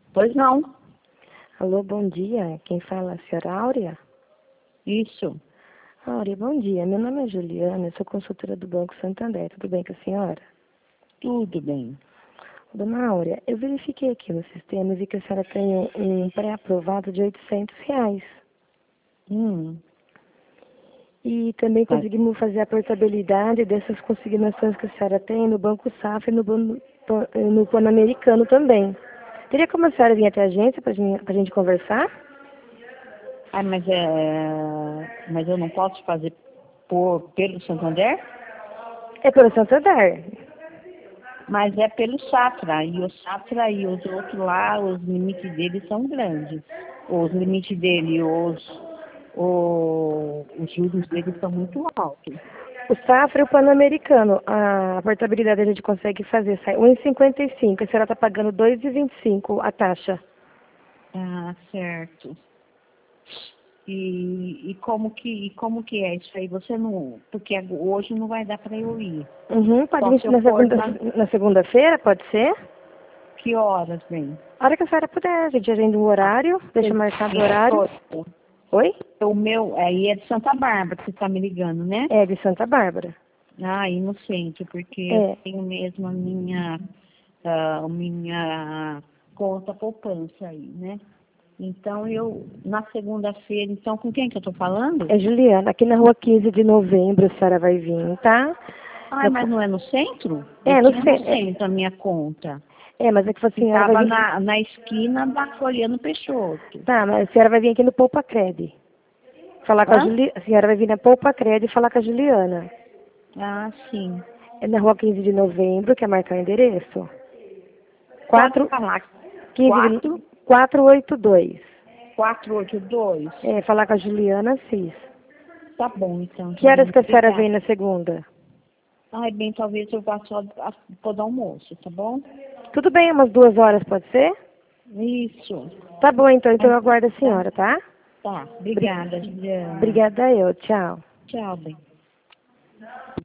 Pois não. Alô, bom dia. Quem fala é a senhora Áurea? Isso. Áurea, bom dia. Meu nome é Juliana, eu sou consultora do Banco Santander. Tudo bem com a senhora? Tudo bem. Dona Áurea, eu verifiquei aqui no sistema e vi que a senhora tem um pré-aprovado de R$ 800. Hum. E também Mas, conseguimos fazer a portabilidade dessas consignações que a senhora tem no Banco Safra e no Pan-Americano também. Teria como a senhora vir até a agência para a gente conversar? mas eu não posso fazer pelo Santander? É pelo Santander. Mas é pelo Safra. E o Safra e os outros lá, os limites deles são grandes. Os limites dele, os juros deles são muito altos. O Safra e o Pan-Americano, a portabilidade a gente consegue fazer, sai 1,55, a senhora está pagando 2,25 a taxa. Ah, certo. E como que é isso aí? Você não, porque hoje não vai dar para eu ir. Uhum, pode Só vir se eu for na segunda-feira, pode ser? que horas vem? A hora que a senhora puder, a gente agenda um horário, deixa marcado o horário. Oi? O meu aí é de Santa Bárbara que você está me ligando, né? É, de Santa Bárbara. Ah, inocente, porque eu É. tenho mesmo a minha conta poupança aí, né? Então na segunda-feira, então com quem que eu tô falando? É Juliana, aqui na rua 15 de novembro a senhora vai vir, tá? Ah, mas não é no centro? Eu É, não tinha no sei. centro a minha conta. Mas é que a senhora vai Ficava vir. na esquina da Floriano Peixoto. Tá, mas a senhora vai vir aqui no Poupa Cred. Falar com a Hã? Juliana. A senhora vai vir na Poupa Cred e falar com a Juliana. Ah, sim. É na rua 15 de novembro, quer marcar o endereço? Pode 4, falar. 15 de, 482. 482. É, falar com a Juliana Cis. Tá bom, então, Que horas Juliana. que a senhora Obrigada. vem na segunda? Ai, bem, talvez eu vá só por do almoço, tá bom? Tudo bem, umas 2 horas pode ser? Isso. Tá bom, então eu Mas, aguardo a tá? senhora, tá? Tá. Obrigada, Juliana. Obrigada eu, tchau. Tchau, bem.